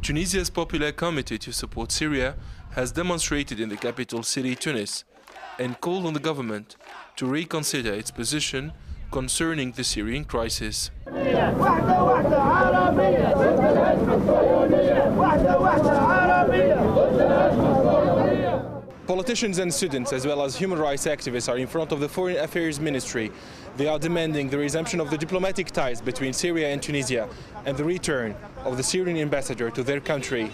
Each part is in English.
Tunisia's Popular Committee to Support Syria has demonstrated in the capital city Tunis and called on the government to reconsider its position concerning the Syrian crisis. Politicians and students, as well as human rights activists, are in front of the Foreign Affairs Ministry. They are demanding the resumption of the diplomatic ties between Syria and Tunisia and the return of the Syrian ambassador to their country.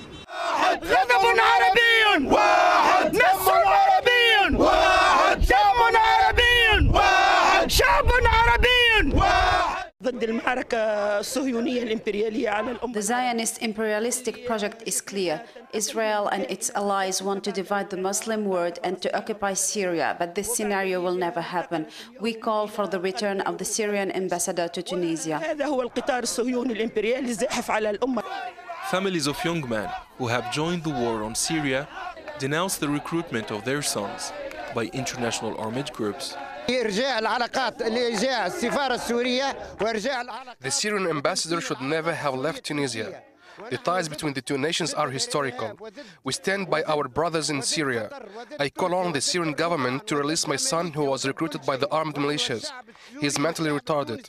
The Zionist imperialistic project is clear. Israel and its allies want to divide the Muslim world and to occupy Syria, but this scenario will never happen. We call for the return of the Syrian ambassador to Tunisia. Families of young men who have joined the war on Syria denounce the recruitment of their sons by international armed groups. The Syrian ambassador should never have left Tunisia. The ties between the two nations are historical. We stand by our brothers in Syria. I call on the Syrian government to release my son who was recruited by the armed militias. He is mentally retarded.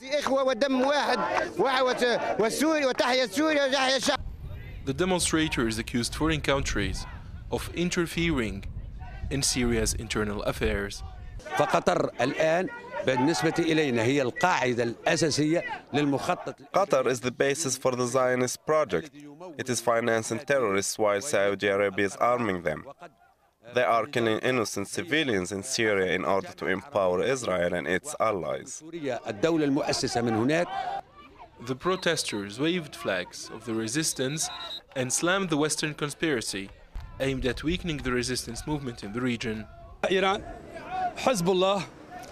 The demonstrators accused foreign countries of interfering in Syria's internal affairs. فقطر الآن بالنسبة إلينا هي القاعدة الأساسية للمخطط. Qatar is the basis for the Zionist project. It is financing terrorists while Saudi Arabia is arming them. They are killing innocent civilians in Syria in order to empower Israel and its allies. الدولة المؤسسة من هناك. The protesters waved flags of the resistance and slammed the Western conspiracy aimed at weakening the resistance movement in the region. Iran, Hezbollah,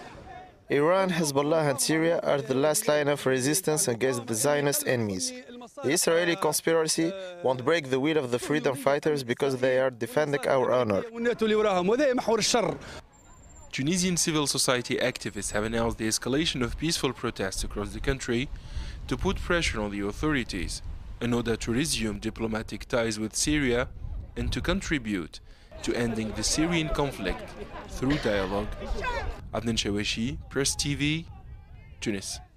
and Syria are the last line of resistance against the Zionist enemies. The Israeli conspiracy won't break the will of the freedom fighters because they are defending our honor. Tunisian civil society activists have announced the escalation of peaceful protests across the country to put pressure on the authorities in order to resume diplomatic ties with Syria and to contribute to ending the Syrian conflict through dialogue. Adnan Shawishi, Press TV, Tunis.